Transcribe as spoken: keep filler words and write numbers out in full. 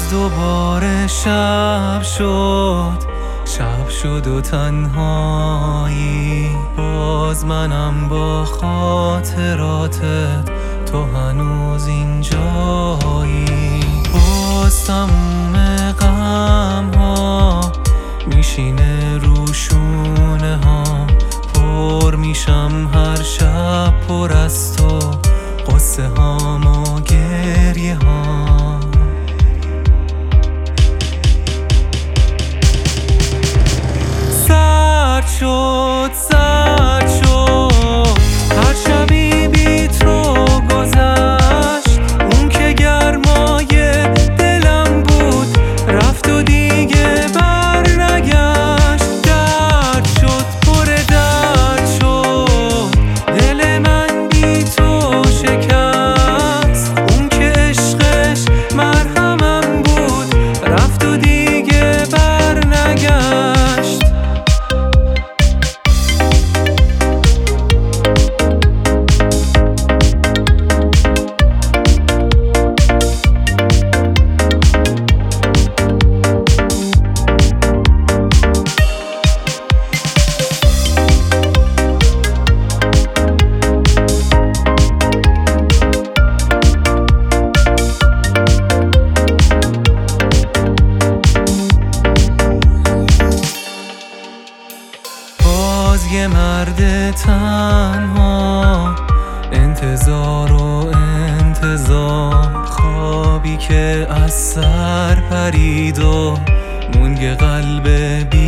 دوباره شب شد، شب شد و تنهایی، باز منم با خاطراتت، تو هنوز اینجایی. باز تموم غم ها میشینه رو شونه ها، پر میشم هر شب پر از تو، قصه هام و گریه ها. سرد شد سرد شد هر شبی بی تو گذشت، اون که گرمای دلم بود رفت و دیگه بر نگشت. درد شد پر درد شد دل من بی تو شکست، اون که عشقش مرهمم بود رفت و دیگه بر نگشت. یه مرد تنها، انتظار و انتظار، خوابی که از سر پرید و مونگ قلب بی